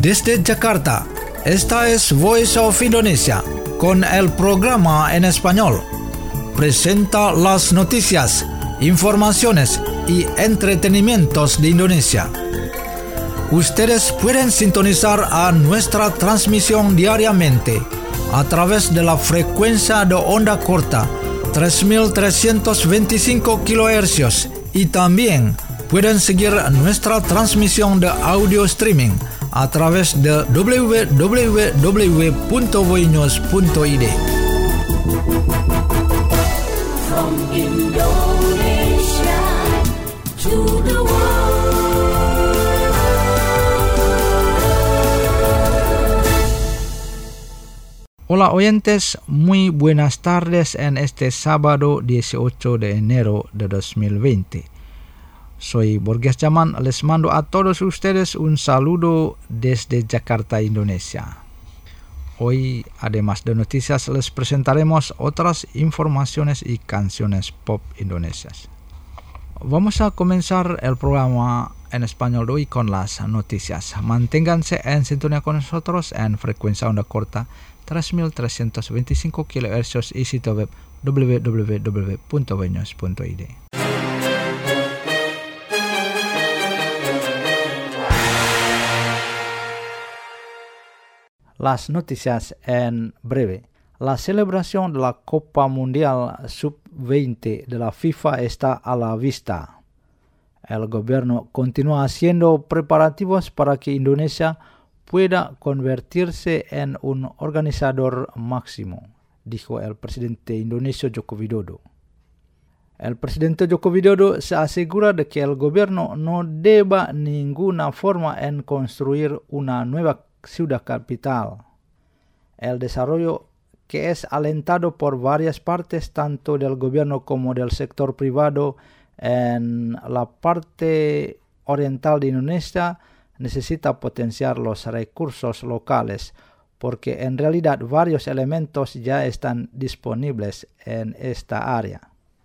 Desde Jakarta, esta es Voice of Indonesia, con el programa en español. Presenta las noticias, informaciones y entretenimientos de Indonesia. Ustedes pueden sintonizar a nuestra transmisión diariamente a través de la frecuencia de onda corta 3325 kHz y también pueden seguir nuestra transmisión de audio streaming a través de www.voinews.id. From Indonesia to the world. Hola oyentes, muy buenas tardes en este sábado 18 de enero de 2020. Soy Borges Jaman, les mando a todos ustedes un saludo desde Jakarta, Indonesia. Hoy, además de noticias, les presentaremos otras informaciones y canciones pop indonesias. Vamos a comenzar el programa en español de hoy con las noticias. Manténganse en sintonía con nosotros en frecuencia onda corta 3325 kHz y sitio web www.voinews.id. Las noticias en breve. La celebración de la Copa Mundial Sub-20 de la FIFA está a la vista. El gobierno continúa haciendo preparativos para que Indonesia pueda convertirse en un organizador máximo, dijo el presidente indonesio Joko Widodo. El presidente Joko Widodo se asegura de que el gobierno no deba ninguna forma en construir una nueva ciudad capital. El desarrollo, que es alentado por varias partes, tanto del gobierno como del sector privado, en la parte oriental de Indonesia, necesita potenciar los recursos locales, porque en realidad varios elementos ya están disponibles en esta área.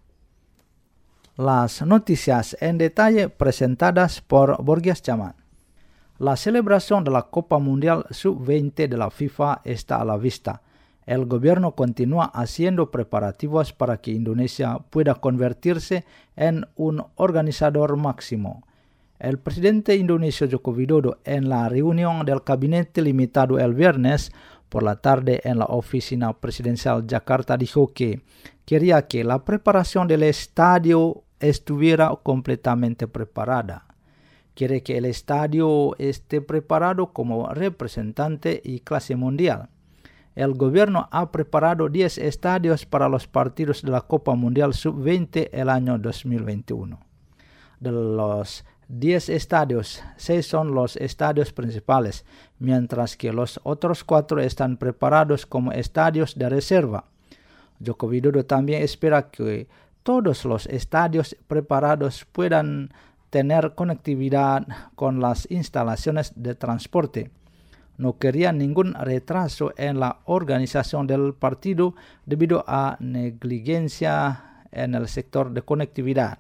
Las noticias en detalle presentadas por Borges Jaman. La celebración de la Copa Mundial Sub-20 de la FIFA está a la vista. El gobierno continúa haciendo preparativos para que Indonesia pueda convertirse en un organizador máximo. El presidente indonesio Joko Widodo, en la reunión del gabinete limitado el viernes por la tarde en la oficina presidencial Jakarta, dijo que quería que la preparación del estadio estuviera completamente preparada. Quiere que el estadio esté preparado como representante y clase mundial. El gobierno ha preparado 10 estadios para los partidos de la Copa Mundial Sub-20 el año 2021. De los 10 estadios, 6 son los estadios principales, mientras que los otros 4 están preparados como estadios de reserva. Joko Widodo también espera que todos los estadios preparados puedan tener conectividad con las instalaciones de transporte. No quería ningún retraso en la organización del partido debido a negligencia en el sector de conectividad.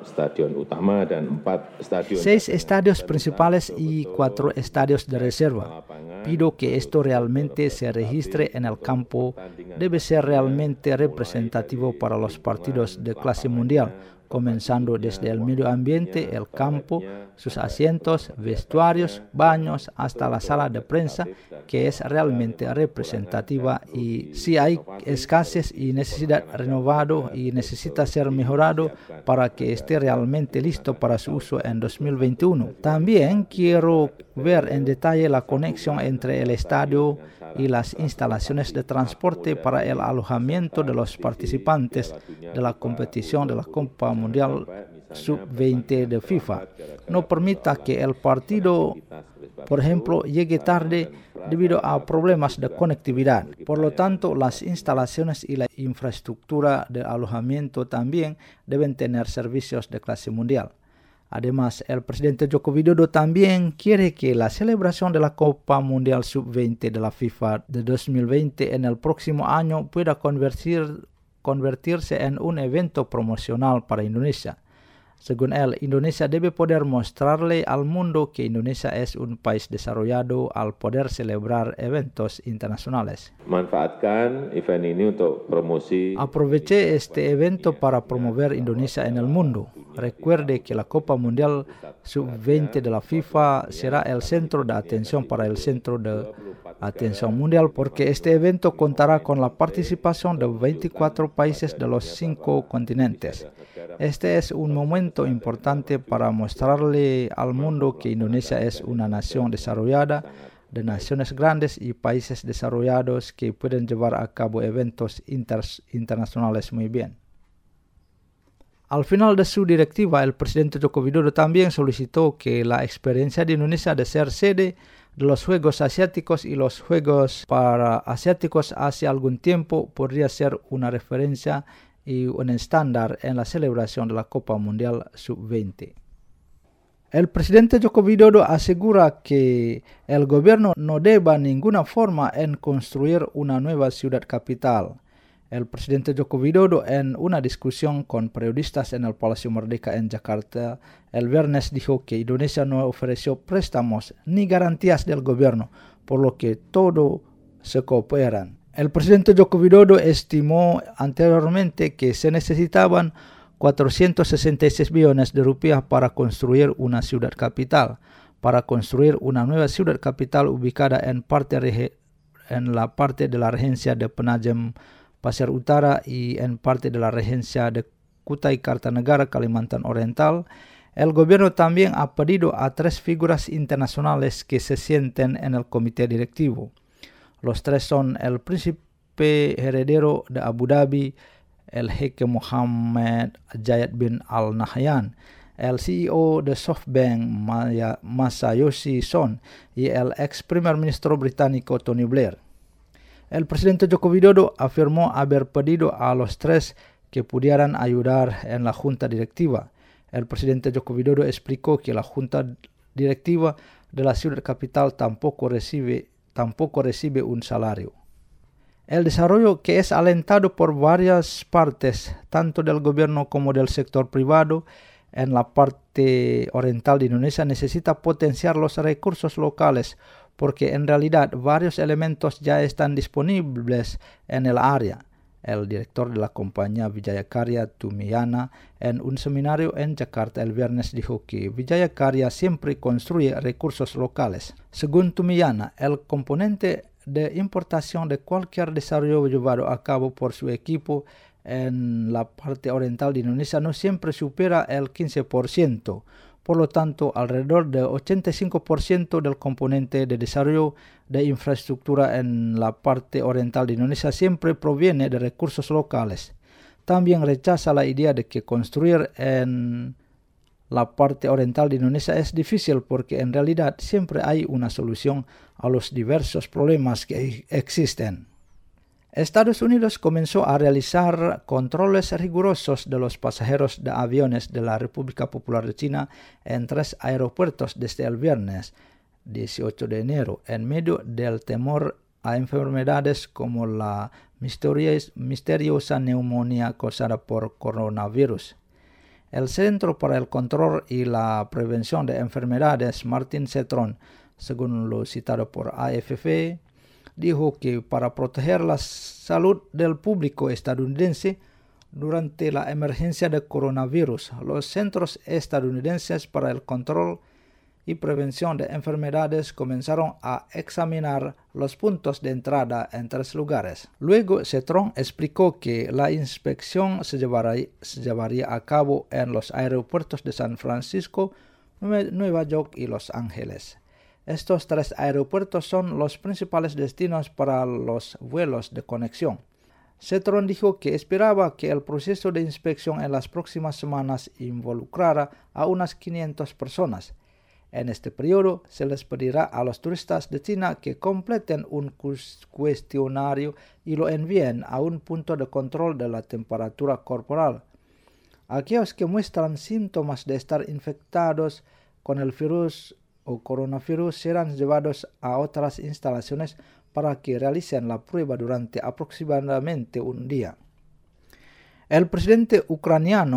6 estadios principales y 4 estadios de reserva. Pido que esto realmente se registre en el campo. Debe ser realmente representativo para los partidos de clase mundial, comenzando desde el medio ambiente, el campo, sus asientos, vestuarios, baños, hasta la sala de prensa, que es realmente representativa, y si hay escasez y necesidad renovado y necesita ser mejorado para que esté realmente listo para su uso en 2021. También quiero ver en detalle la conexión entre el estadio y las instalaciones de transporte para el alojamiento de los participantes de la competición de la Copa Mundial Sub-20 de FIFA. No permita que el partido, por ejemplo, llegue tarde debido a problemas de conectividad. Por lo tanto, las instalaciones y la infraestructura de alojamiento también deben tener servicios de clase mundial. Además, el presidente Joko Widodo también quiere que la celebración de la Copa Mundial Sub-20 de la FIFA de 2020 en el próximo año pueda convertirse en un evento promocional para Indonesia. Según él, Indonesia debe poder mostrarle al mundo que Indonesia es un país desarrollado al poder celebrar eventos internacionales. Manfaatkan event ini untuk promosi. Aproveché este evento para promover Indonesia en el mundo. Recuerde que la Copa Mundial Sub-20 de la FIFA será el centro de atención para el centro de atención mundial porque este evento contará con la participación de 24 países de los 5 continentes. Este es un momento importante para mostrarle al mundo que Indonesia es una nación desarrollada, de naciones grandes y países desarrollados que pueden llevar a cabo eventos internacionales muy bien. Al final de su directiva, el presidente Joko Widodo también solicitó que la experiencia de Indonesia de ser sede de los Juegos Asiáticos y los Juegos Paraasiáticos hace algún tiempo podría ser una referencia y un estándar en la celebración de la Copa Mundial Sub-20. El presidente Joko Widodo asegura que el gobierno no deba ninguna forma en construir una nueva ciudad capital. El presidente Joko Widodo, en una discusión con periodistas en el Palacio Merdeka en Jakarta, el viernes dijo que Indonesia no ofreció préstamos ni garantías del gobierno, por lo que todo se cooperan. El presidente Joko Widodo estimó anteriormente que se necesitaban 466 billones de rupias para construir una ciudad capital, para construir una nueva ciudad capital ubicada en la parte de la regencia de Penajam Pasir Utara y en parte de la regencia de Kutai Kartanegara, Kalimantan Oriental. El gobierno también ha pedido a 3 figuras internacionales que se sienten en el comité directivo. Los 3 son el príncipe heredero de Abu Dhabi, el jeque Mohammed Zayed bin Al Nahyan, el CEO de SoftBank Masayoshi Son y el ex primer ministro británico Tony Blair. El presidente Joko Widodo afirmó haber pedido a los 3 que pudieran ayudar en la junta directiva. El presidente Joko Widodo explicó que la junta directiva de la ciudad capital tampoco recibe un salario. El desarrollo, que es alentado por varias partes, tanto del gobierno como del sector privado, en la parte oriental de Indonesia necesita potenciar los recursos locales, porque en realidad varios elementos ya están disponibles en el área. El director de la compañía Wijaya Karya, Tumiyana, en un seminario en Jakarta el viernes dijo que Wijaya Karya siempre construye recursos locales. Según Tumiyana, el componente de importación de cualquier desarrollo llevado a cabo por su equipo en la parte oriental de Indonesia no siempre supera el 15%. Por lo tanto, alrededor del 85% del componente de desarrollo de infraestructura en la parte oriental de Indonesia siempre proviene de recursos locales. También rechaza la idea de que construir en la parte oriental de Indonesia es difícil porque en realidad siempre hay una solución a los diversos problemas que existen. Estados Unidos comenzó a realizar controles rigurosos de los pasajeros de aviones de la República Popular de China en 3 aeropuertos desde el viernes 18 de enero, en medio del temor a enfermedades como la misteriosa neumonía causada por coronavirus. El Centro para el Control y la Prevención de Enfermedades, Martin Cetron, según lo citado por AFP, dijo que para proteger la salud del público estadounidense durante la emergencia de coronavirus, los centros estadounidenses para el control y prevención de enfermedades comenzaron a examinar los puntos de entrada en 3 lugares. Luego, Cetron explicó que la inspección se llevaría a cabo en los aeropuertos de San Francisco, Nueva York y Los Ángeles. Estos 3 aeropuertos son los principales destinos para los vuelos de conexión. Cetron dijo que esperaba que el proceso de inspección en las próximas semanas involucrara a unas 500 personas. En este periodo se les pedirá a los turistas de China que completen un cuestionario y lo envíen a un punto de control de la temperatura corporal. Aquellos que muestran síntomas de estar infectados con el virus o coronavirus serán llevados a otras instalaciones para que realicen la prueba durante aproximadamente un día. El presidente ucraniano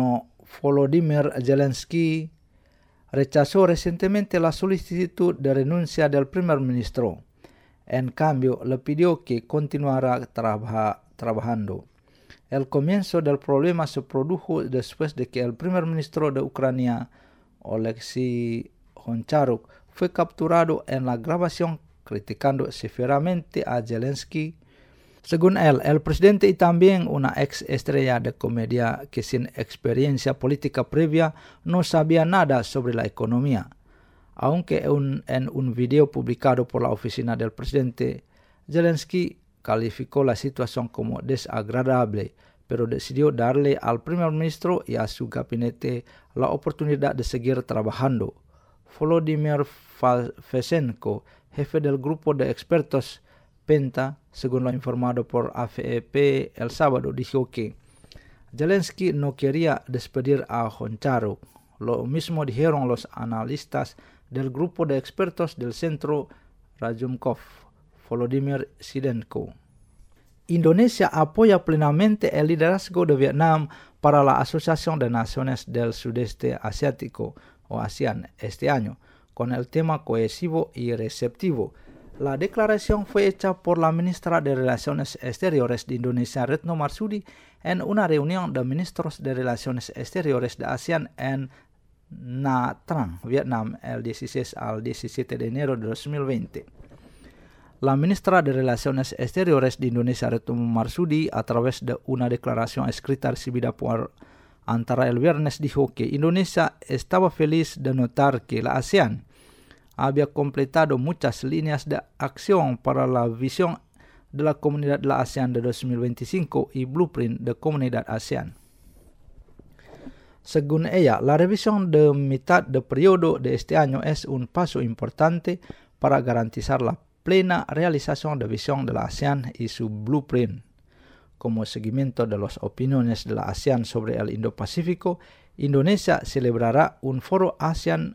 Volodymyr Zelensky rechazó recientemente la solicitud de renuncia del primer ministro. En cambio, le pidió que continuara trabajando. El comienzo del problema se produjo después de que el primer ministro de Ucrania, Oleksiy Honcharuk, fue capturado en la grabación criticando severamente a Zelensky. Según él, el presidente y también una ex estrella de comedia que sin experiencia política previa no sabía nada sobre la economía. Aunque en un video publicado por la oficina del presidente, Zelensky calificó la situación como desagradable, pero decidió darle al primer ministro y a su gabinete la oportunidad de seguir trabajando. Volodymyr Fesenko, jefe del grupo de expertos Penta, según lo informado por AFP el sábado, dijo que Zelensky no quería despedir a Honcharuk. Lo mismo dijeron los analistas del grupo de expertos del centro Razumkov, Volodymyr Sidenko. Indonesia apoya plenamente el liderazgo de Vietnam para la Asociación de Naciones del Sudeste Asiático, o ASEAN, este año, con el tema cohesivo y receptivo. La declaración fue hecha por la ministra de Relaciones Exteriores de Indonesia, Retno Marsudi, en una reunión de ministros de Relaciones Exteriores de ASEAN en Nha Trang, Vietnam, el 16 al 17 de enero de 2020. La ministra de Relaciones Exteriores de Indonesia, Retno Marsudi, a través de una declaración escrita recibida por Antara el viernes, dijo que Indonesia estaba feliz de notar que la ASEAN había completado muchas líneas de acción para la visión de la Comunidad de la ASEAN de 2025 y Blueprint de Comunidad ASEAN. Según ella, la revisión de mitad de periodo de este año es un paso importante para garantizar la plena realización de visión de la ASEAN y su Blueprint. Como seguimiento de las opiniones de la ASEAN sobre el Indo-Pacífico, Indonesia celebrará un foro ASEAN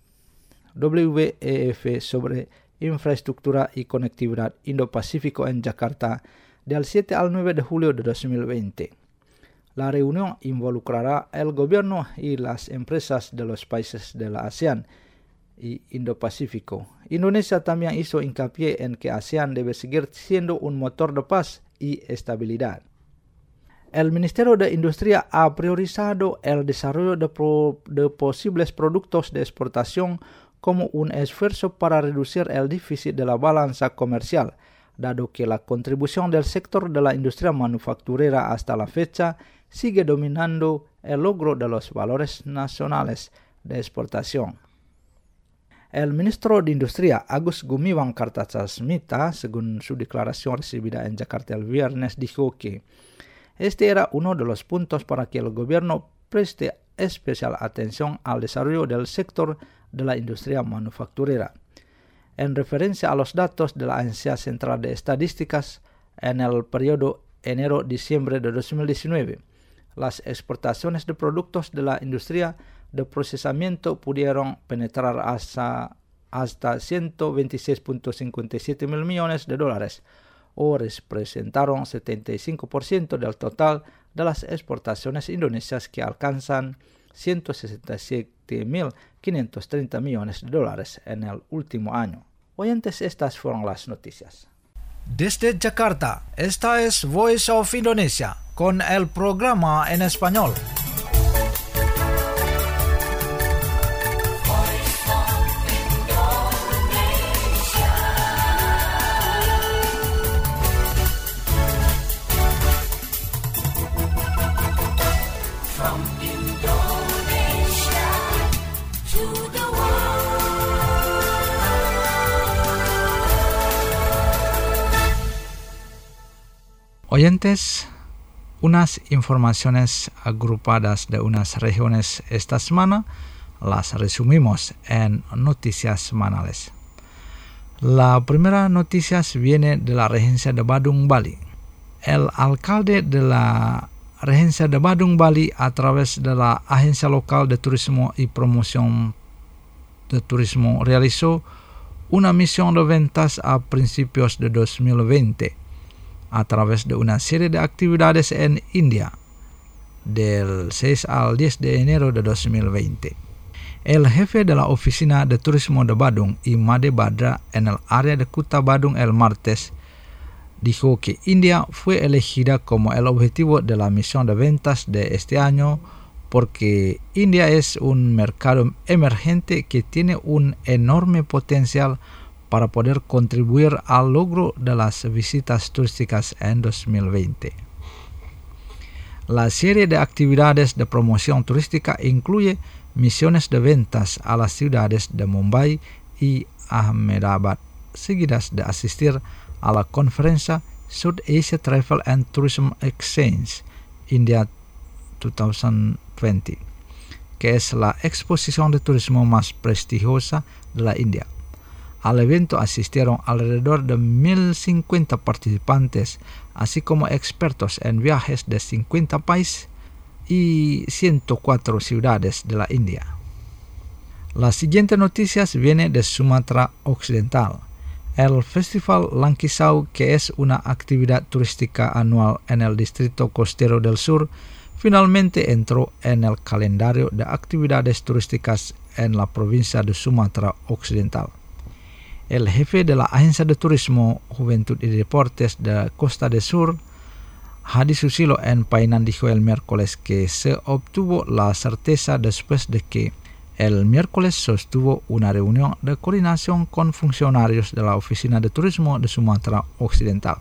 WEF sobre infraestructura y conectividad Indo-Pacífico en Yakarta del 7 al 9 de julio de 2020. La reunión involucrará el gobierno y las empresas de los países de la ASEAN y Indo-Pacífico. Indonesia también hizo hincapié en que ASEAN debe seguir siendo un motor de paz y estabilidad. El Ministerio de Industria ha priorizado el desarrollo de posibles productos de exportación como un esfuerzo para reducir el déficit de la balanza comercial, dado que la contribución del sector de la industria manufacturera hasta la fecha sigue dominando el logro de los valores nacionales de exportación. El ministro de Industria, Agus Gumiwang Kartasasmita, según su declaración recibida en Jakarta el viernes, dijo que este era uno de los puntos para que el gobierno preste especial atención al desarrollo del sector de la industria manufacturera. En referencia a los datos de la Agencia Central de Estadísticas en el periodo enero-diciembre de 2019, las exportaciones de productos de la industria de procesamiento pudieron penetrar hasta 126.57 mil millones de dólares, o representaron 75% del total de las exportaciones indonesias, que alcanzan 167.530 millones de dólares en el último año. Oyentes, estas fueron las noticias. Desde Jakarta, esta es Voice of Indonesia, con el programa en español. Oyentes, unas informaciones agrupadas de unas regiones esta semana las resumimos en noticias semanales. La primera noticia viene de la regencia de Badung, Bali. El alcalde de la regencia de Badung, Bali, a través de la Agencia Local de Turismo y Promoción de Turismo, realizó una misión de ventas a principios de 2020. A través de una serie de actividades en India, del 6 al 10 de enero de 2020. El jefe de la Oficina de Turismo de Badung, Imade Badra, en el área de Kuta Badung el martes, dijo que India fue elegida como el objetivo de la misión de ventas de este año porque India es un mercado emergente que tiene un enorme potencial para poder contribuir al logro de las visitas turísticas en 2020. La serie de actividades de promoción turística incluye misiones de ventas a las ciudades de Mumbai y Ahmedabad, seguidas de asistir a la conferencia South Asia Travel and Tourism Exchange India 2020, que es la exposición de turismo más prestigiosa de la India. Al evento asistieron alrededor de 1.050 participantes, así como expertos en viajes de 50 países y 104 ciudades de la India. La siguiente noticia viene de Sumatra Occidental. El Festival Langkisau, que es una actividad turística anual en el distrito costero del sur, finalmente entró en el calendario de actividades turísticas en la provincia de Sumatra Occidental. El jefe de la Agencia de Turismo, Juventud y Deportes de Costa del Sur, Hadi Susilo en Painan, dijo el miércoles que se obtuvo la certeza después de que el miércoles sostuvo una reunión de coordinación con funcionarios de la Oficina de Turismo de Sumatra Occidental.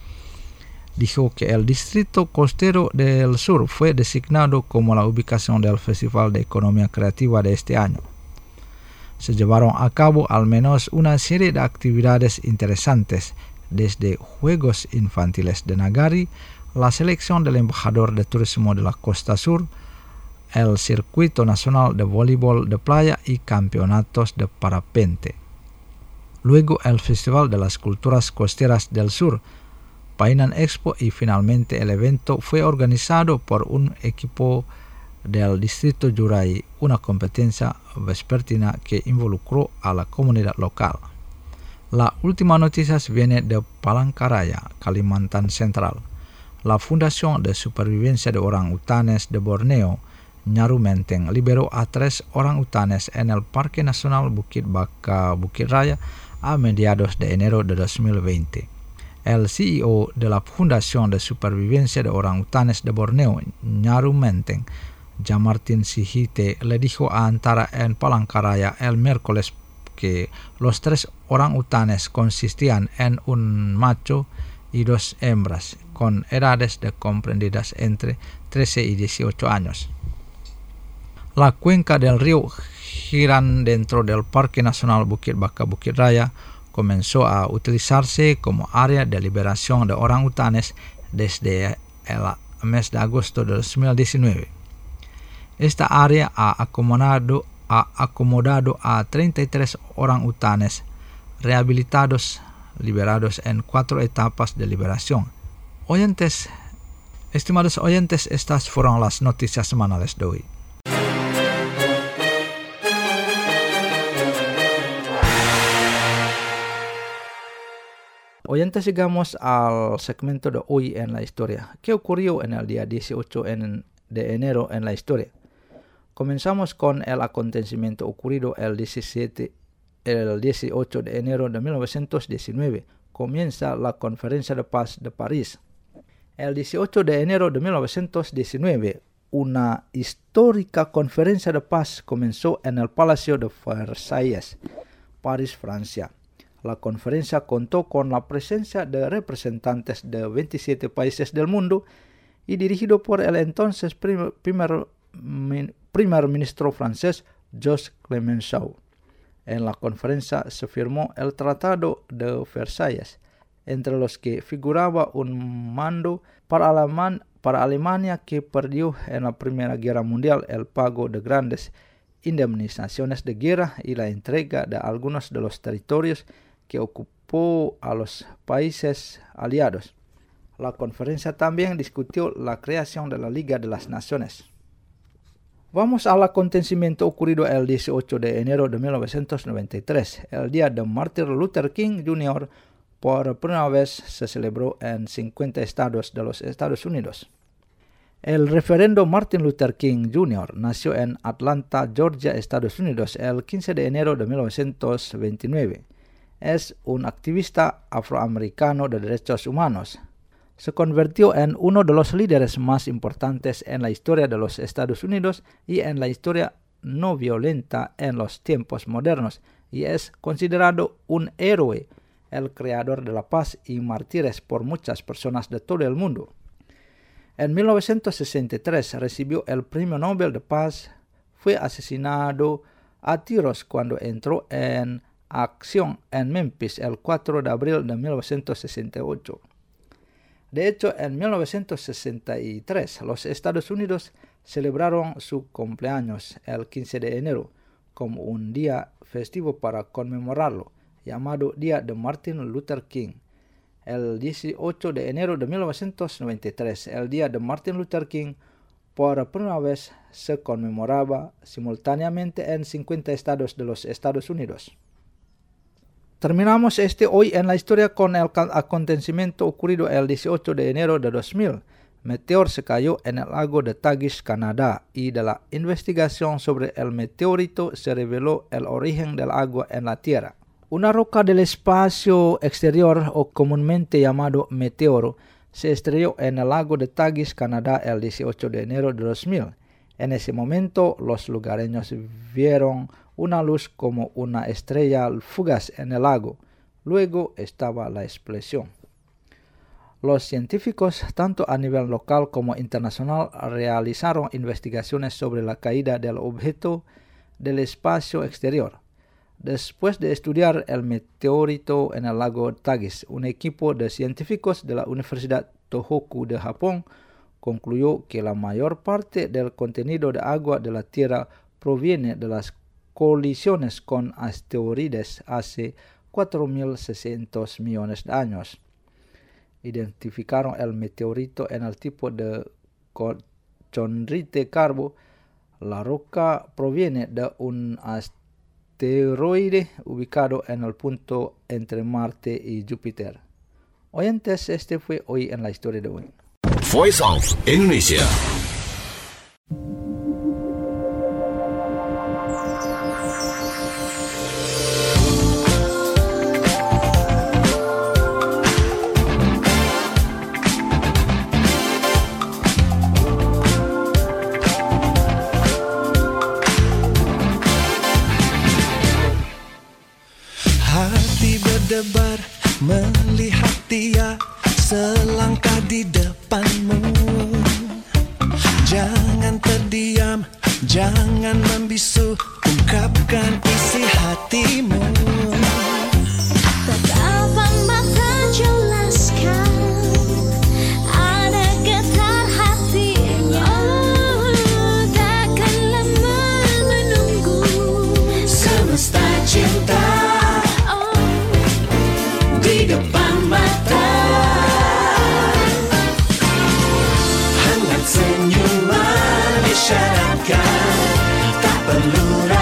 Dijo que el distrito costero del sur fue designado como la ubicación del Festival de Economía Creativa de este año. Se llevaron a cabo al menos una serie de actividades interesantes, desde juegos infantiles de Nagari, la selección del embajador de turismo de la Costa Sur, el circuito nacional de voleibol de playa y campeonatos de parapente. Luego el Festival de las Culturas Costeras del Sur, Painan Expo, y finalmente el evento fue organizado por un equipo del distrito Jurai, una competencia vespertina que involucró a la comunidad local. La última noticia viene de Palangkaraya, Kalimantan Central. La Fundación de Supervivencia de Orangutanes de Borneo, Nyaru Menteng, liberó a 3 orangutanes en el Parque Nacional Bukit Baka Bukit Raya a mediados de enero de 2020. El CEO de la Fundación de Supervivencia de Orangutanes de Borneo, Nyaru Menteng, Jamartin Sihite, le dijo a Antara en Palangkaraya el miércoles que los 3 orangutanes consistían en un macho y 2 hembras, con edades comprendidas entre 13 y 18 años. La cuenca del río Hiran dentro del Parque Nacional Bukit Baka Bukit Raya comenzó a utilizarse como área de liberación de orangutanes desde el mes de agosto de 2019. Esta área ha acomodado a 33 orangutanes rehabilitados, liberados en 4 etapas de liberación. Estimados oyentes, estas fueron las noticias semanales de hoy. Oyentes, llegamos al segmento de hoy en la historia. ¿Qué ocurrió en el día 18 de enero en la historia? Comenzamos con el acontecimiento ocurrido el 18 de enero de 1919. Comienza la Conferencia de Paz de París. El 18 de enero de 1919, una histórica conferencia de paz comenzó en el Palacio de Versalles, París, Francia. La conferencia contó con la presencia de representantes de 27 países del mundo y dirigido por el entonces primer ministro francés Georges Clemenceau. En la conferencia se firmó el Tratado de Versalles, entre los que figuraba un mando para Alemania que perdió en la Primera Guerra Mundial, el pago de grandes indemnizaciones de guerra y la entrega de algunos de los territorios que ocupó a los países aliados. La conferencia también discutió la creación de la Liga de las Naciones. Vamos al acontecimiento ocurrido el 18 de enero de 1993, el día de Martin Luther King Jr. Por primera vez se celebró en 50 estados de los Estados Unidos. El referendo Martin Luther King Jr. nació en Atlanta, Georgia, Estados Unidos, el 15 de enero de 1929. Es un activista afroamericano de derechos humanos. Se convirtió en uno de los líderes más importantes en la historia de los Estados Unidos y en la historia no violenta en los tiempos modernos, y es considerado un héroe, el creador de la paz y mártires por muchas personas de todo el mundo. En 1963 recibió el Premio Nobel de Paz. Fue asesinado a tiros cuando entró en acción en Memphis el 4 de abril de 1968. De hecho, en 1963 los Estados Unidos celebraron su cumpleaños el 15 de enero como un día festivo para conmemorarlo, llamado Día de Martin Luther King. El 18 de enero de 1993, el Día de Martin Luther King, por primera vez se conmemoraba simultáneamente en 50 estados de los Estados Unidos. Terminamos hoy en la historia con el acontecimiento ocurrido el 18 de enero de 2000. Meteor se cayó en el lago de Tagish, Canadá, y de la investigación sobre el meteorito se reveló el origen del agua en la Tierra. Una roca del espacio exterior, o comúnmente llamado meteoro, se estrelló en el lago de Tagish, Canadá, el 18 de enero de 2000. En ese momento, los lugareños vieron una luz como una estrella fugaz en el lago. Luego estaba la explosión. Los científicos, tanto a nivel local como internacional, realizaron investigaciones sobre la caída del objeto del espacio exterior. Después de estudiar el meteorito en el lago Tagish, un equipo de científicos de la Universidad Tohoku de Japón concluyó que la mayor parte del contenido de agua de la Tierra proviene de las colisiones con asteroides hace 4.600 millones de años. Identificaron el meteorito en el tipo de chondrite carbo. La roca proviene de un asteroide ubicado en el punto entre Marte y Júpiter. Oyentes, este fue hoy en la historia de hoy. Voice of Indonesia. Hati berdebar melihat dia selangkah di depanmu. Jangan terdiam, jangan membisu, ungkapkan isi hatimu. Tatapan mata jelaskan, ada getar hatinya. Takkan lama menunggu, Semesta cinta di depan mata. Hangat senyuman isyaratkan, tak perlu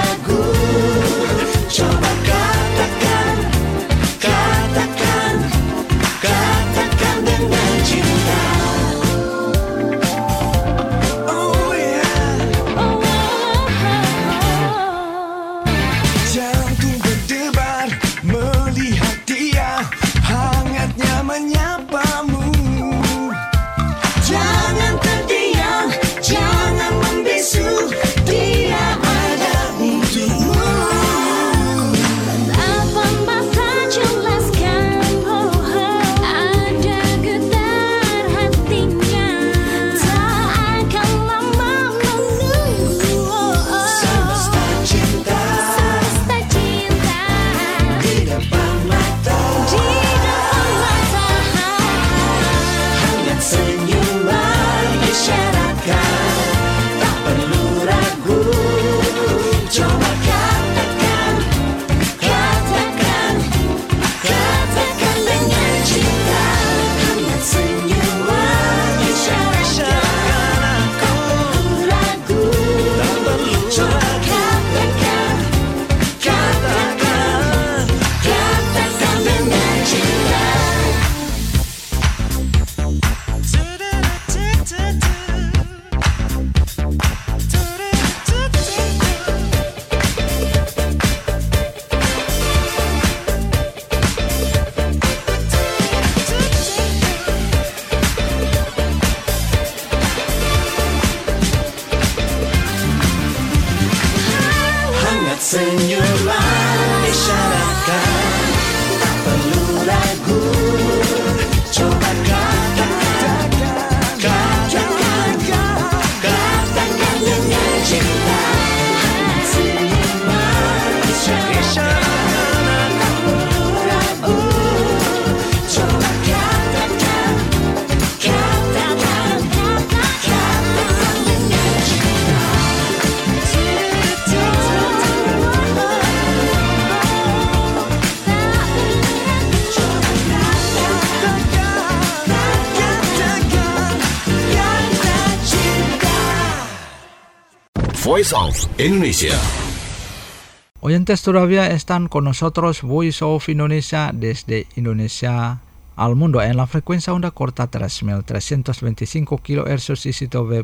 Voice of Indonesia. Oyentes todavía están con nosotros Voice of Indonesia desde Indonesia al mundo en la frecuencia onda corta 3.325 kHz y sitio web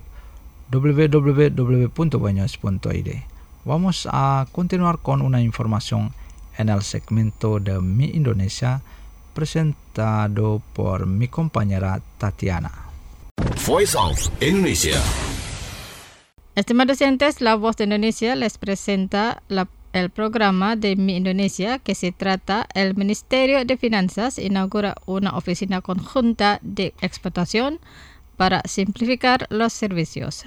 www.banyuwangi.id. Vamos a continuar con una información en el segmento de Mi Indonesia presentado por mi compañera Tatiana. Voice of Indonesia. Estimados oyentes, La Voz de Indonesia les presenta el programa de Mi Indonesia, que se trata el Ministerio de Finanzas inaugura una oficina conjunta de explotación para simplificar los servicios.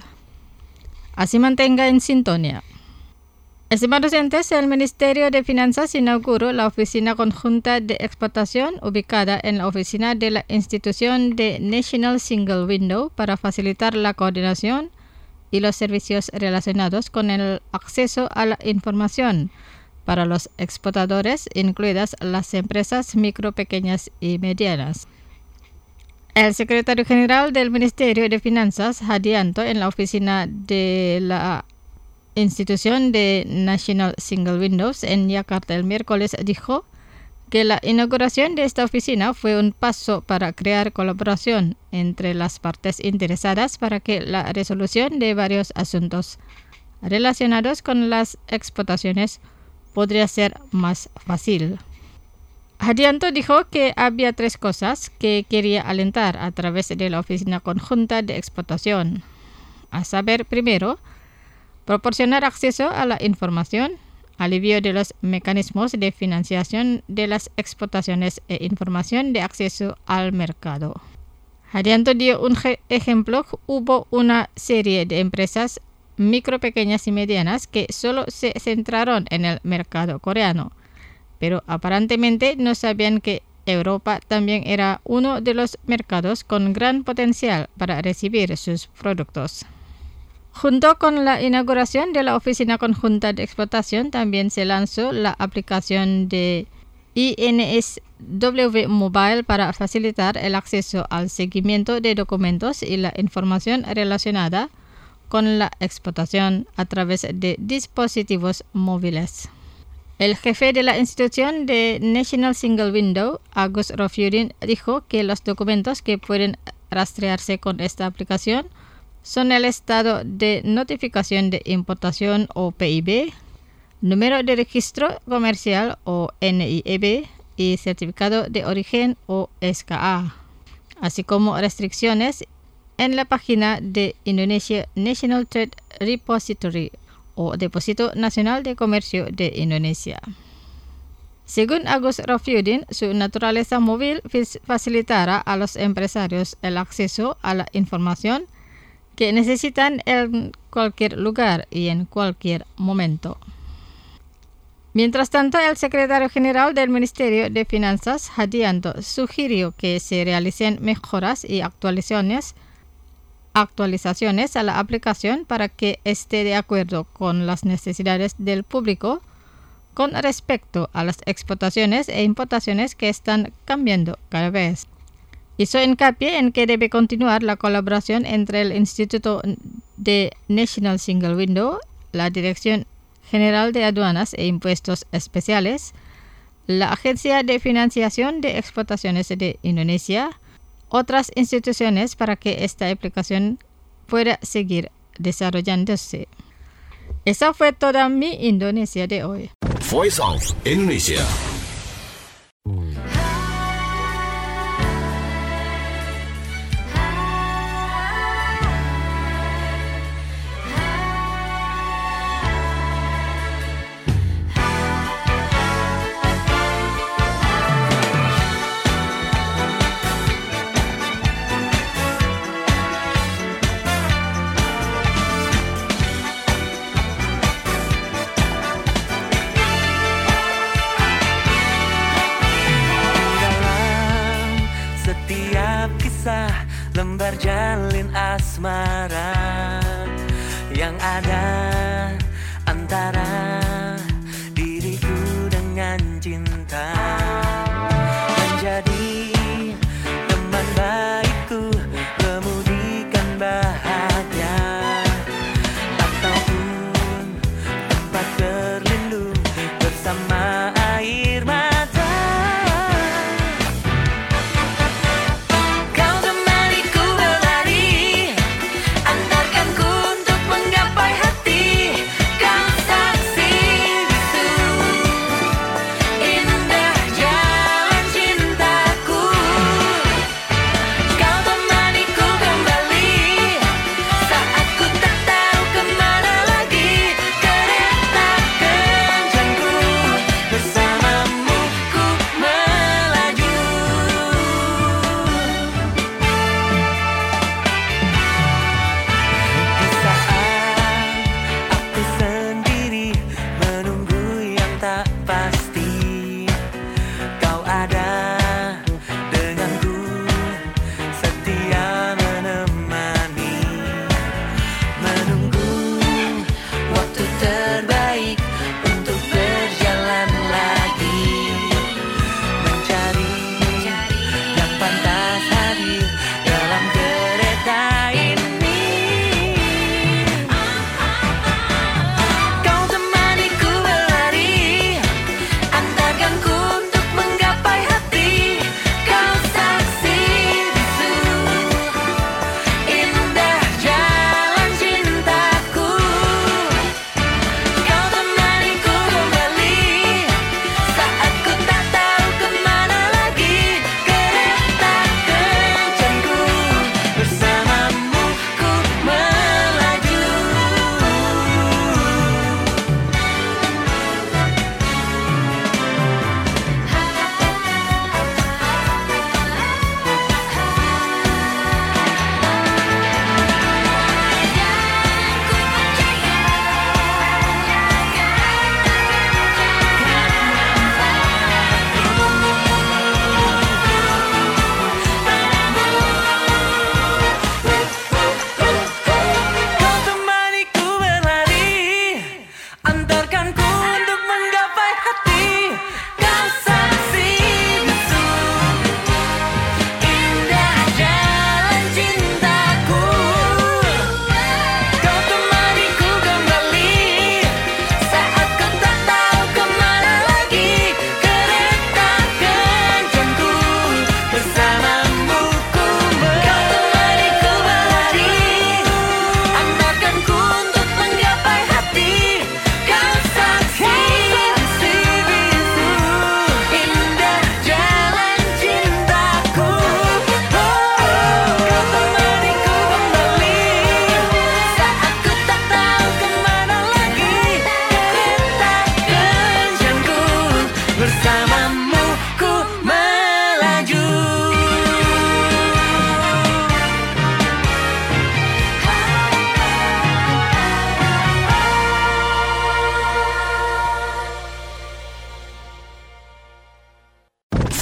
Así mantenga en sintonía. Estimados oyentes, el Ministerio de Finanzas inauguró la oficina conjunta de explotación ubicada en la oficina de la institución de National Single Window para facilitar la coordinación y los servicios relacionados con el acceso a la información para los exportadores, incluidas las empresas micro, pequeñas y medianas. El secretario general del Ministerio de Finanzas, Hadianto, en la oficina de la institución de National Single Windows en Yakarta el miércoles, dijo que la inauguración de esta oficina fue un paso para crear colaboración entre las partes interesadas para que la resolución de varios asuntos relacionados con las exportaciones podría ser más fácil. Hadianto dijo que había 3 cosas que quería alentar a través de la oficina conjunta de exportación, a saber, primero, proporcionar acceso a la información, alivio de los mecanismos de financiación de las exportaciones e información de acceso al mercado. Hadianto dio un ejemplo. Hubo una serie de empresas micro, pequeñas y medianas que solo se centraron en el mercado coreano, pero aparentemente no sabían que Europa también era uno de los mercados con gran potencial para recibir sus productos. Junto con la inauguración de la Oficina Conjunta de Explotación, también se lanzó la aplicación de INSW Mobile para facilitar el acceso al seguimiento de documentos y la información relacionada con la explotación a través de dispositivos móviles. El jefe de la institución de National Single Window, Agus Rofiuddin, dijo que los documentos que pueden rastrearse con esta aplicación son el estado de notificación de importación o PIB, número de registro comercial o NIEB y certificado de origen o SKA, así como restricciones en la página de Indonesia National Trade Repository o Depósito Nacional de Comercio de Indonesia. Según Agus Rofiuddin, su naturaleza móvil facilitará a los empresarios el acceso a la información que necesitan en cualquier lugar y en cualquier momento. Mientras tanto, el secretario general del Ministerio de Finanzas, Hadianto, sugirió que se realicen mejoras y actualizaciones a la aplicación para que esté de acuerdo con las necesidades del público con respecto a las exportaciones e importaciones que están cambiando cada vez. Hizo hincapié en que debe continuar la colaboración entre el Instituto de National Single Window, la Dirección General de Aduanas e Impuestos Especiales, la Agencia de Financiación de Exportaciones de Indonesia, otras instituciones para que esta aplicación pueda seguir desarrollándose. Esa fue toda Mi Indonesia de hoy. Voice of Indonesia. Lembar jalin asmara yang ada antara diriku dengan cinta, menjadi teman baikku, kemudikan bahagia, ataupun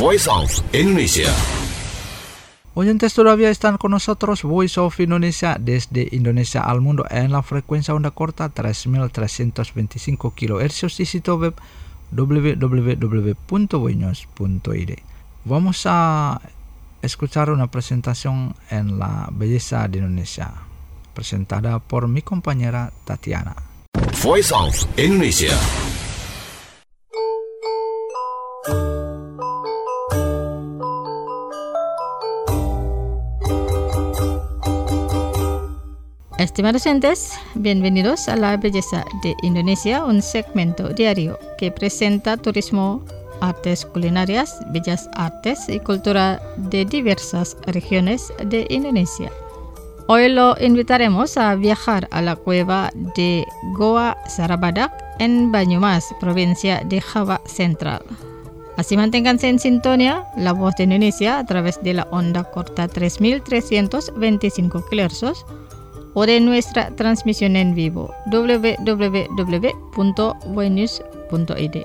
Voice of Indonesia. Oyentes todavía están con nosotros, Voice of Indonesia desde Indonesia al mundo en la frecuencia onda corta 3325 kHz y sitio web www.voinews.id. Vamos a escuchar una presentación en la belleza de Indonesia, presentada por mi compañera Tatiana. Voice of Indonesia. Estimados oyentes, bienvenidos a La Belleza de Indonesia, un segmento diario que presenta turismo, artes culinarias, bellas artes y cultura de diversas regiones de Indonesia. Hoy lo invitaremos a viajar a la cueva de Goa Sarabadak en Banyumas, provincia de Java Central. Así manténganse en sintonía La Voz de Indonesia a través de la onda corta 3325 kHz o de nuestra transmisión en vivo www.voinews.id.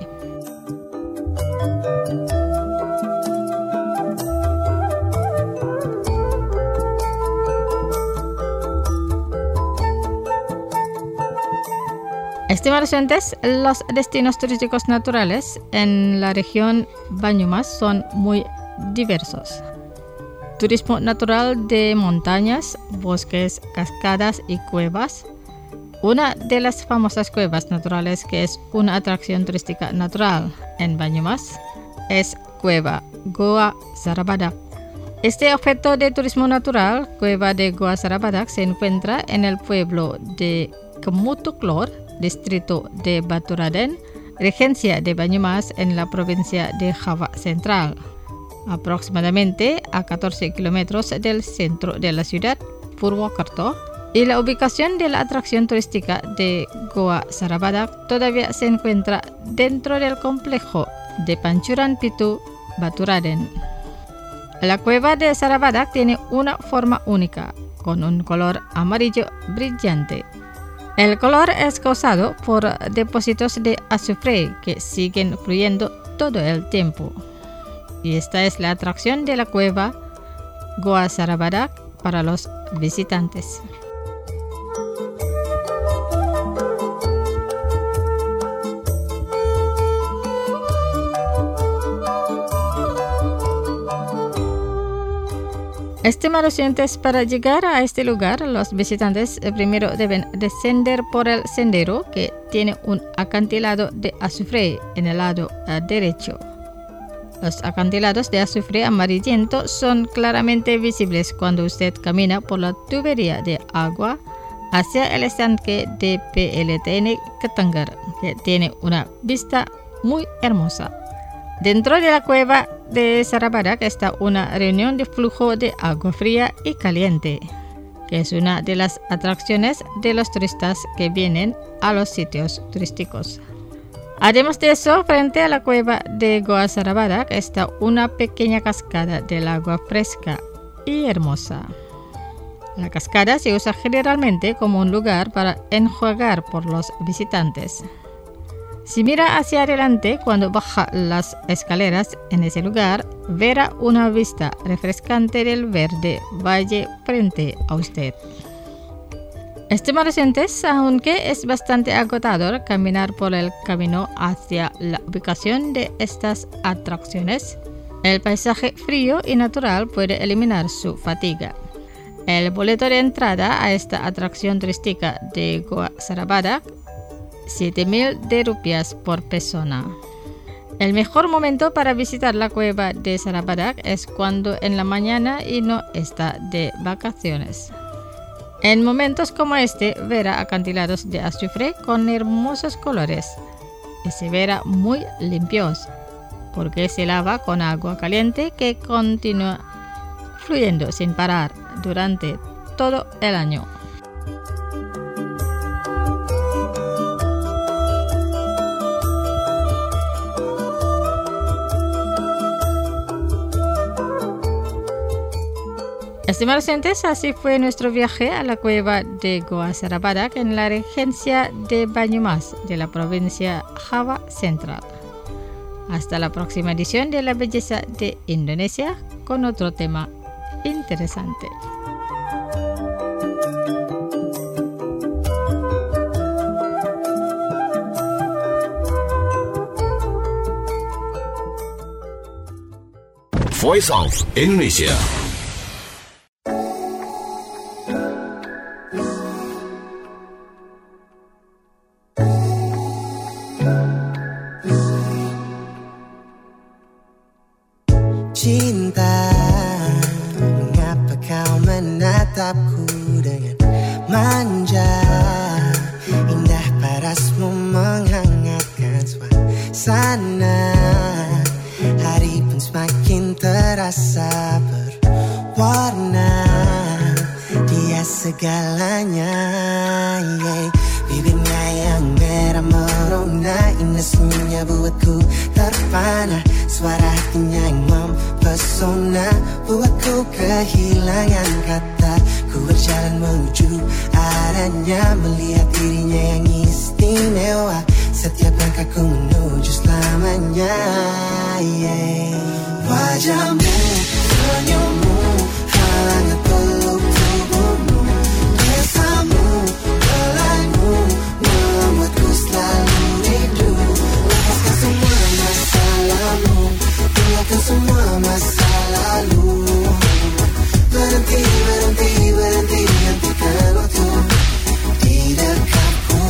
Estimados oyentes, los destinos turísticos naturales en la región Banyumas son muy diversos. Turismo natural de montañas, bosques, cascadas y cuevas. Una de las famosas cuevas naturales que es una atracción turística natural en Banyumas es Cueva Goa Sarabadak. Este objeto de turismo natural, Cueva de Goa Sarabadak, se encuentra en el pueblo de Kemutuklor, distrito de Baturaden, regencia de Banyumas en la provincia de Java Central, aproximadamente a 14 kilómetros del centro de la ciudad, Purwokerto, y la ubicación de la atracción turística de Goa Sarabadak todavía se encuentra dentro del complejo de Pancuran Pitu, Baturaden. La cueva de Sarabadak tiene una forma única, con un color amarillo brillante. El color es causado por depósitos de azufre que siguen fluyendo todo el tiempo. Y esta es la atracción de la cueva Goa Sarabadak para los visitantes. Estimados oyentes, para llegar a este lugar, los visitantes primero deben descender por el sendero que tiene un acantilado de azufre en el lado derecho. Los acantilados de azufre amarillento son claramente visibles cuando usted camina por la tubería de agua hacia el estanque de PLTN Ketengger, que tiene una vista muy hermosa. Dentro de la cueva de Sarabadak está una reunión de flujo de agua fría y caliente, que es una de las atracciones de los turistas que vienen a los sitios turísticos. Además de eso, frente a la cueva de Goa Sarabadak está una pequeña cascada del agua fresca y hermosa. La cascada se usa generalmente como un lugar para enjuagar por los visitantes. Si mira hacia adelante cuando baja las escaleras en ese lugar, verá una vista refrescante del verde valle frente a usted. Estimados oyentes, aunque es bastante agotador caminar por el camino hacia la ubicación de estas atracciones, el paisaje frío y natural puede eliminar su fatiga. El boleto de entrada a esta atracción turística de Goa Sarabadak 7.000 rupias por persona. El mejor momento para visitar la cueva de Sarabadak es cuando en la mañana y no está de vacaciones. En momentos como este, verá acantilados de azufre con hermosos colores y se verá muy limpios porque se lava con agua caliente que continúa fluyendo sin parar durante todo el año. Estimados oyentes, así fue nuestro viaje a la cueva de Goa Sarabadak en la regencia de Banyumas de la provincia Java Central. Hasta la próxima edición de La Belleza de Indonesia con otro tema interesante. Voice of Indonesia. Cinta, mengapa kau menatapku dengan manja? Indah parasmu menghangatkan suasana. Hari pun semakin terasa berwarna. Dia segalanya, bibirnya yang merah merona, indah senyumnya buatku terpana. Suara hatinya yang mempesona, buatku kehilangan kata. Ku berjalan menuju arahnya, melihat dirinya yang istimewa. Setiap langkahku menuju selamanya. Wajahmu, senyummu, hangat peluk tubuhmu. Kesamu, belaimu, membuatku selalu rindu. Lepaskan semua masalahmu, tinggalkan semua masa lalu. Berhenti, berhenti, berhenti, hentikan waktu di dekatku.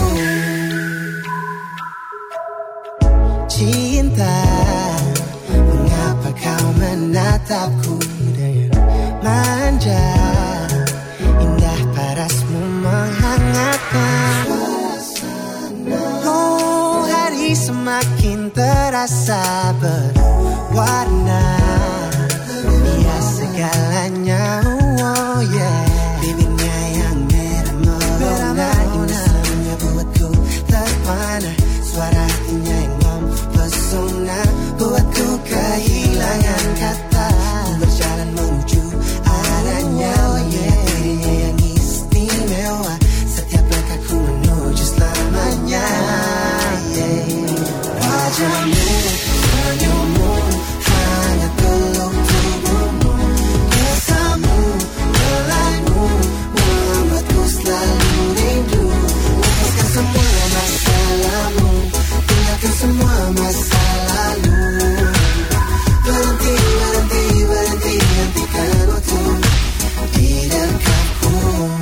Cinta, mengapa kau menatapku dengan manja? Indah parasmu menghangatkan. Oh, hari semakin terasa berwarna. Dia segalanya, oh yeah. Bibirnya yang merah merona, indah senyumnya buatku terpana. Suara hatinya yang mempesona, buatku kehilangan kata. Ku berjalan menuju arahnya, oh yeah. Dirinya yang istimewa, setiap langkahku menuju selamanya. Wajahmu, senyummu, hangat peluk tubuhmu. Kesamu, belaimu, membuatku selalu rindu. Lepaskan semua masalahmu, tinggalkan semua masa lalu. Berhenti, berhenti, berhenti, hentikan waktu di dekatku.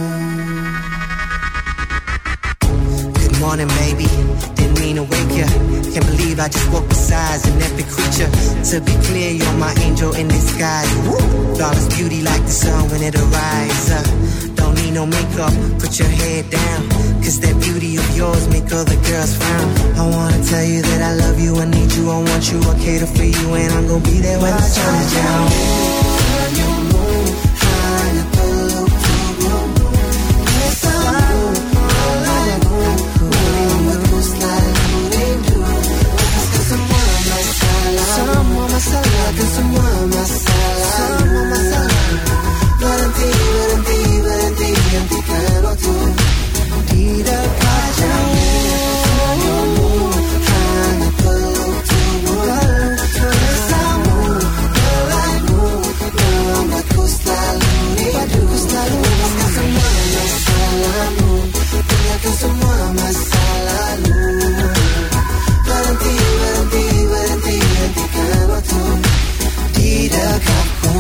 Good morning, baby. Didn't mean to wake ya. Can't believe I just woke beside an epic creature. To be clear, you're my angel in disguise. Flawless beauty like the sun when it arises. Don't need no makeup, put your head down. Cause that beauty of yours make other girls frown. I wanna tell you that I love you, I need you, I want you, I cater for you, and I'm gonna be there when the sun is down. Semua masalah, berhenti, berhenti, berhenti, hentikan waktu di dekatmu. Hangat peluk tubuhmu. Kesamu, belaimu, membuatku selalu rindu. Lepaskan semua masalahmu, tinggalkan semua masa lalu. Berhenti, berhenti, berhenti, hentikan waktu di dekatku.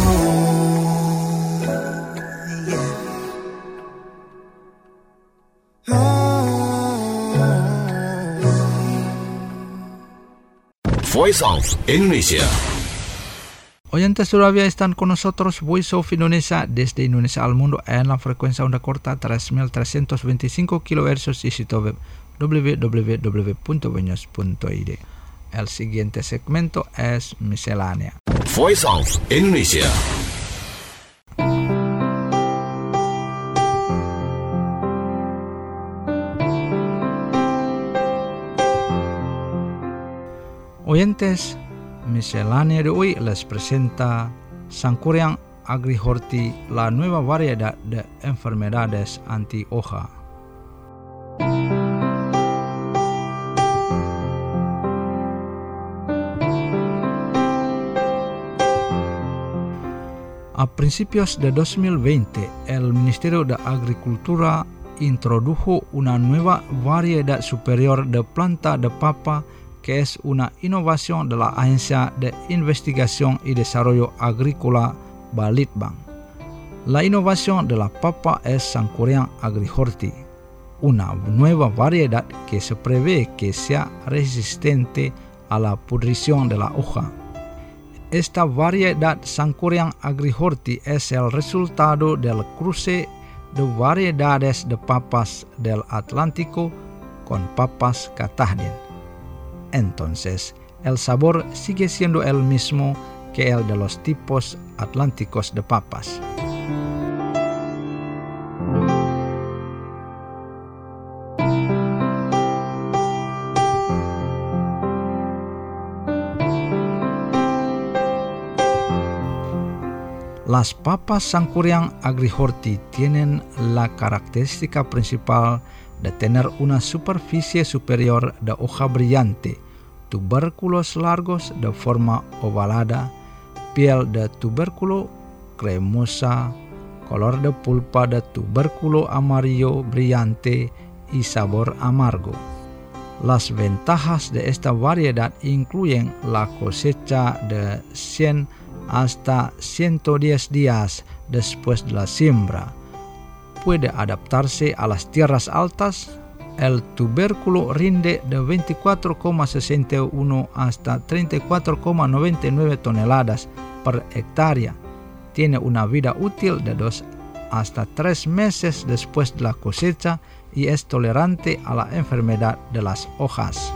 Voice of Indonesia. Oyentes todavía están con nosotros, Voice of Indonesia desde Indonesia al mundo en la frecuencia onda corta 3325 kHz y sitio web www.buenos.id. El siguiente segmento es Miscelánea. Voice of Indonesia. Oyentes, Miscelánea de hoy les presenta Sangkuriang Agri-Horti, la nueva variedad de enfermedades anti-hoja. A principios de 2020, el Ministerio de Agricultura introdujo una nueva variedad superior de planta de papa que es una innovación de la Agencia de Investigación y Desarrollo Agrícola Balitbank. La innovación de la papa es Sankuriang agrihorti, una nueva variedad que se prevé que sea resistente a la pudrición de la hoja. Esta variedad Sankuriang agrihorti es el resultado del cruce de variedades de papas del Atlántico con papas Katahdin. Entonces, el sabor sigue siendo el mismo que el de los tipos atlánticos de papas. Las papas Sankuriang agrihorti tienen la característica principal de tener una superficie superior de hoja brillante, tubérculos largos de forma ovalada, piel de tubérculo cremosa, color de pulpa de tubérculo amarillo brillante y sabor amargo. Las ventajas de esta variedad incluyen la cosecha de 100 hasta 110 días después de la siembra. Puede adaptarse a las tierras altas. El tubérculo rinde de 24,61 hasta 34,99 toneladas por hectárea. Tiene una vida útil de 2 hasta 3 meses después de la cosecha y es tolerante a la enfermedad de las hojas.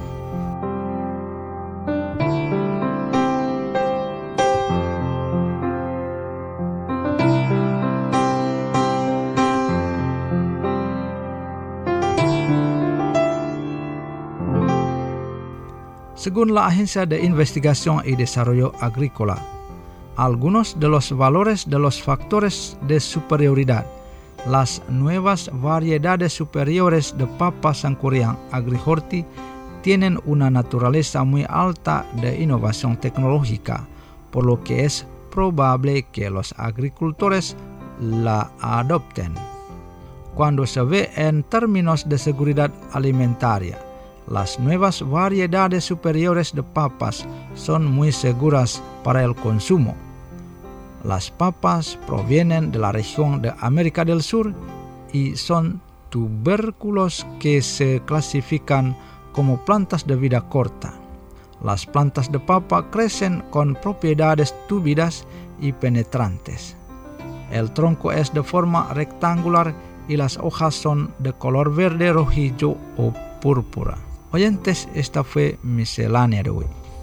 Según la Agencia de Investigación y Desarrollo Agrícola, algunos de los valores de los factores de superioridad, las nuevas variedades superiores de papa Sankuriang agrihorti tienen una naturaleza muy alta de innovación tecnológica, por lo que es probable que los agricultores la adopten. Cuando se ve en términos de seguridad alimentaria, las nuevas variedades superiores de papas son muy seguras para el consumo. Las papas provienen de la región de América del Sur y son tubérculos que se clasifican como plantas de vida corta. Las plantas de papa crecen con propiedades túpidas y penetrantes. El tronco es de forma rectangular y las hojas son de color verde, rojizo o púrpura. Oyentes, esta fue miscelánea de hoy.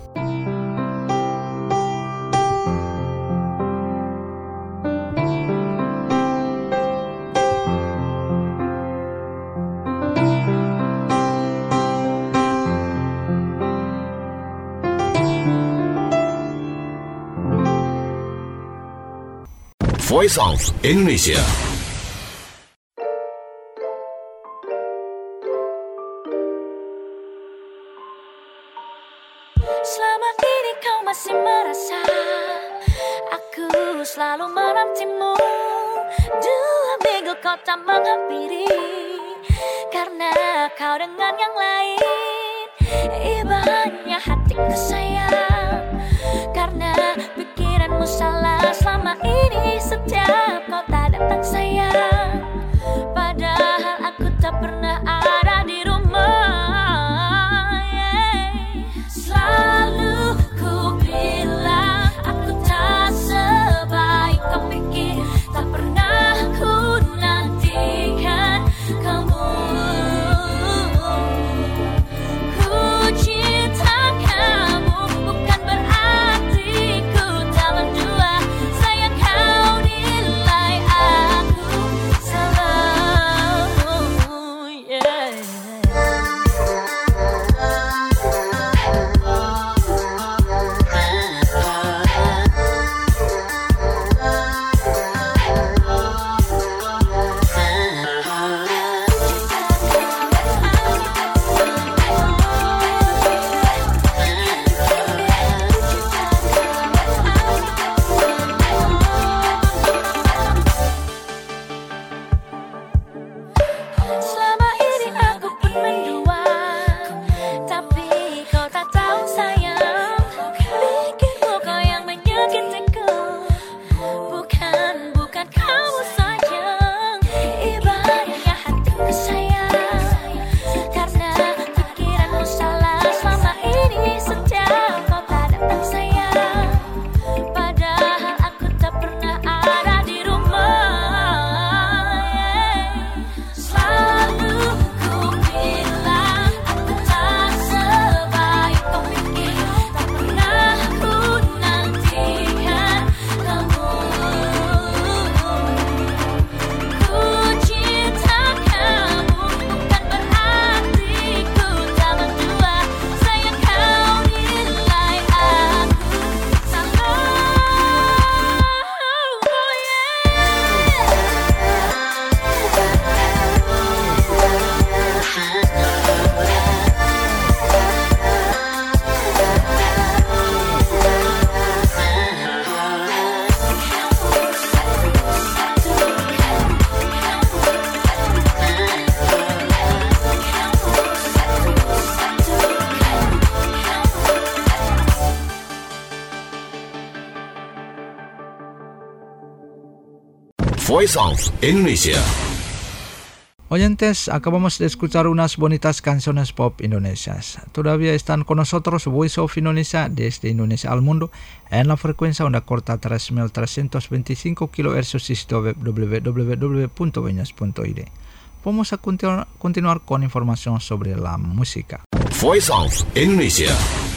Voice of Indonesia. Selama ini kau masih merasa aku selalu menantimu. 2 minggu kau tak menghampiri karena kau dengan yang lain. Ibanya hatiku sayang karena pikiranmu salah selama ini. Setiap kau tak datang sayang, padahal aku tak pernah ada di rumah. Selalu ku bilang aku tak sebaik kau pikir, tak pernah ku nantikan kamu. Ku cinta kamu bukan berarti ku tak mendua. Sayang kau nilai aku Selama ini aku pun mendua, tapi kau tak tahu sayang. Bikinmu kau yang menyakitiku, bukan kamu sayang. Ibaratnya hatiku sayang, karena pikiranmu salah. Selama ini setiap kau tak datang sayang, padahal aku tak pernah ada di rumah. Selalu ku bilang aku tak sebaik kau pikir, tak pernah ku nantikan kamu. Ku cinta kamu, bukan berarti ku tak berdua. Sayang kau nilai aku salah. Voice of Indonesia. Oyentes, acabamos de escuchar unas bonitas canciones pop indonesias. Todavía están con nosotros Voice of Indonesia desde Indonesia al mundo en la frecuencia onda corta 3.325 kHz sitio web www.beñas.id. Vamos a continuar con información sobre la música. Voice of Indonesia.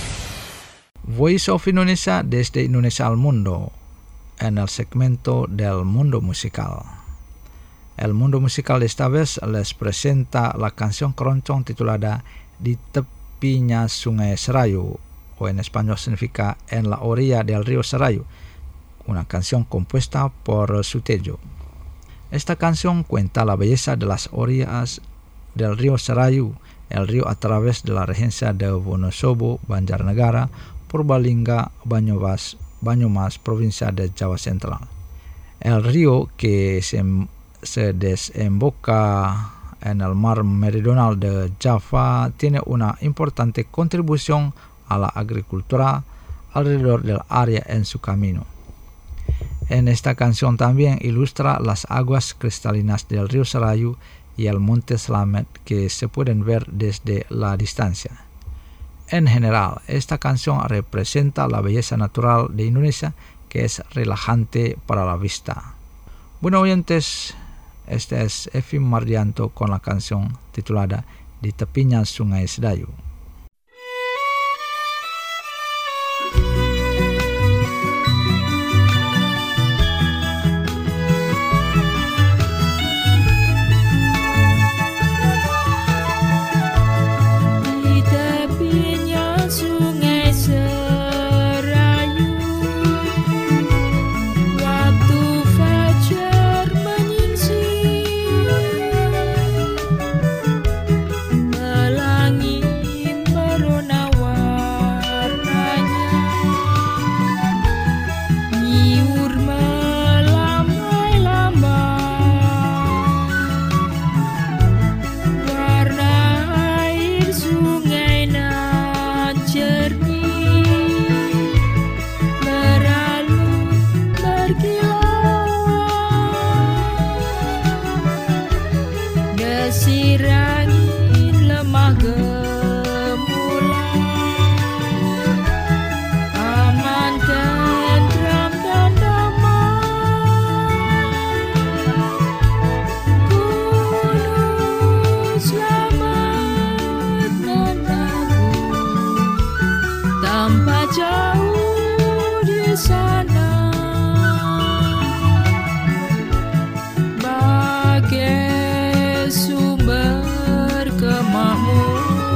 Voice of Indonesia desde Indonesia al mundo en el segmento del mundo musical. El mundo musical de esta vez les presenta la canción keroncong titulada Di Tepinya Sungai Serayu, o en español significa En la orilla del río Serayu, una canción compuesta por Sutejo. Esta canción cuenta la belleza de las orillas del río Serayu, el río a través de la regencia de Wonosobo, Banjarnegara, Purbalingga, Banyumas, provincia de Java Central. El río que se desemboca en el mar meridional de Java tiene una importante contribución a la agricultura alrededor del área en su camino. En esta canción también ilustra las aguas cristalinas del río Serayu y el monte Slamet que se pueden ver desde la distancia. En general, esta canción representa la belleza natural de Indonesia, que es relajante para la vista. Bueno, oyentes, este es Efim Mardianto con la canción titulada Di Tepinya Sungai Serayu. Bagai sumber kemahmu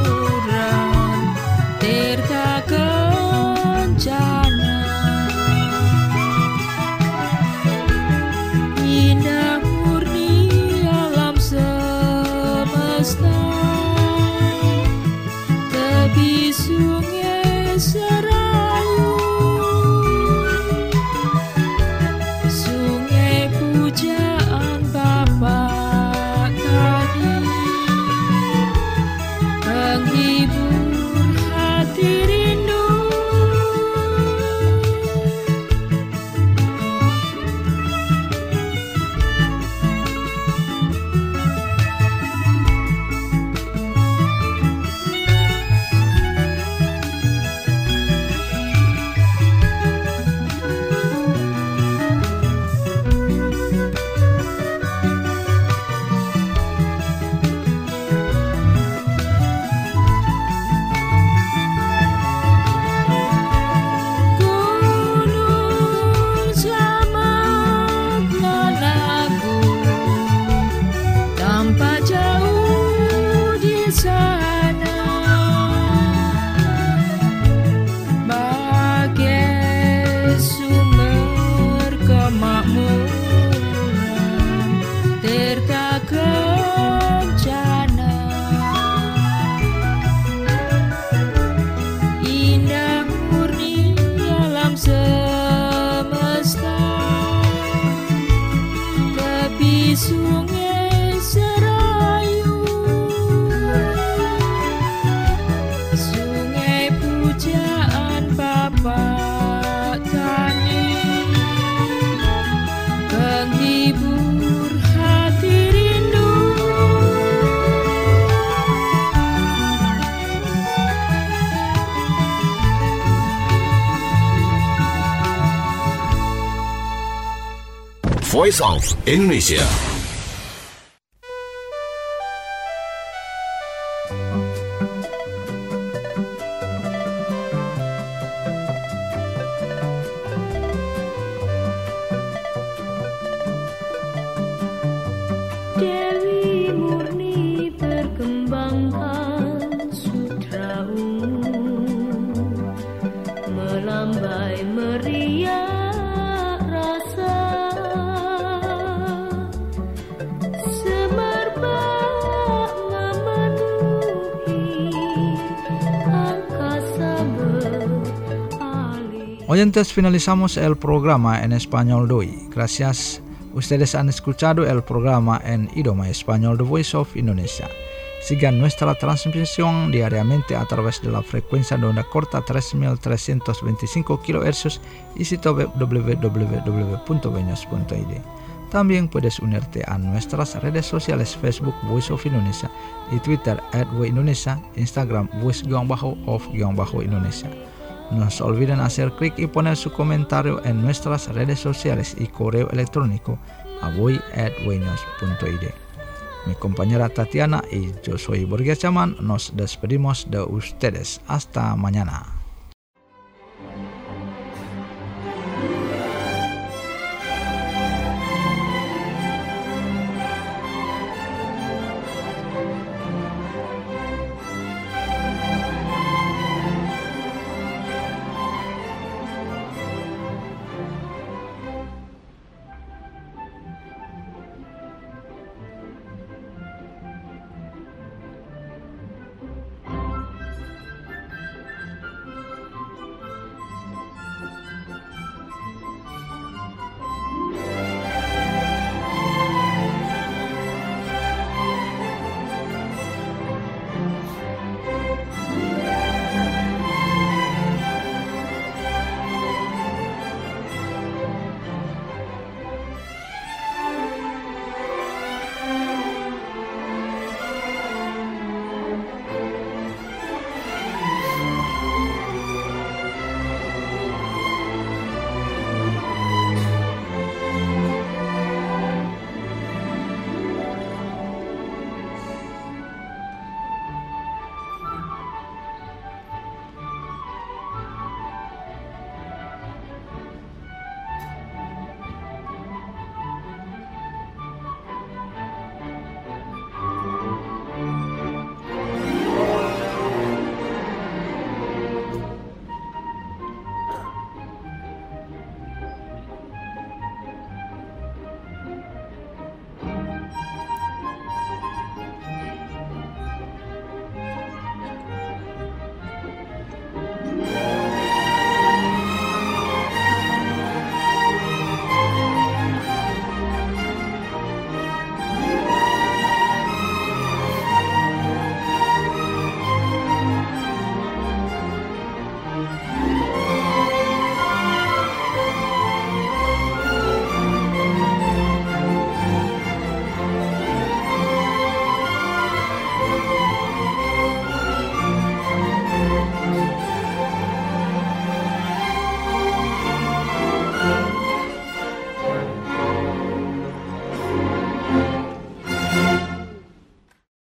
Nampak jauh di sana bagai sumber kemakmuran tertak kencana. Indah murni alam semesta, tepi sungai serayu, sungai pujaan Bapak Tani, penghibur hati rindu. Voice of Indonesia. Dewi murni perkembangkan sutra ungu, melambai meriah rasa, semerbak memenuhi angkasa beralih. Oyentes finalizamos el programa en español de hoy. Gracias. Ustedes han escuchado el programa en idioma español de Voice of Indonesia. Sigan nuestra transmisión diariamente a través de la frecuencia de onda corta 3325 kHz y sitio web www.benyos.id. También puedes unirte a nuestras redes sociales Facebook Voice of Indonesia y Twitter @voindonesia, Instagram voice_of_Indonesia. No se olviden hacer clic y poner su comentario en nuestras redes sociales y correo electrónico a voy@voinos.id. Mi compañera Tatiana y yo soy Borgia Chaman, nos despedimos de ustedes. Hasta mañana.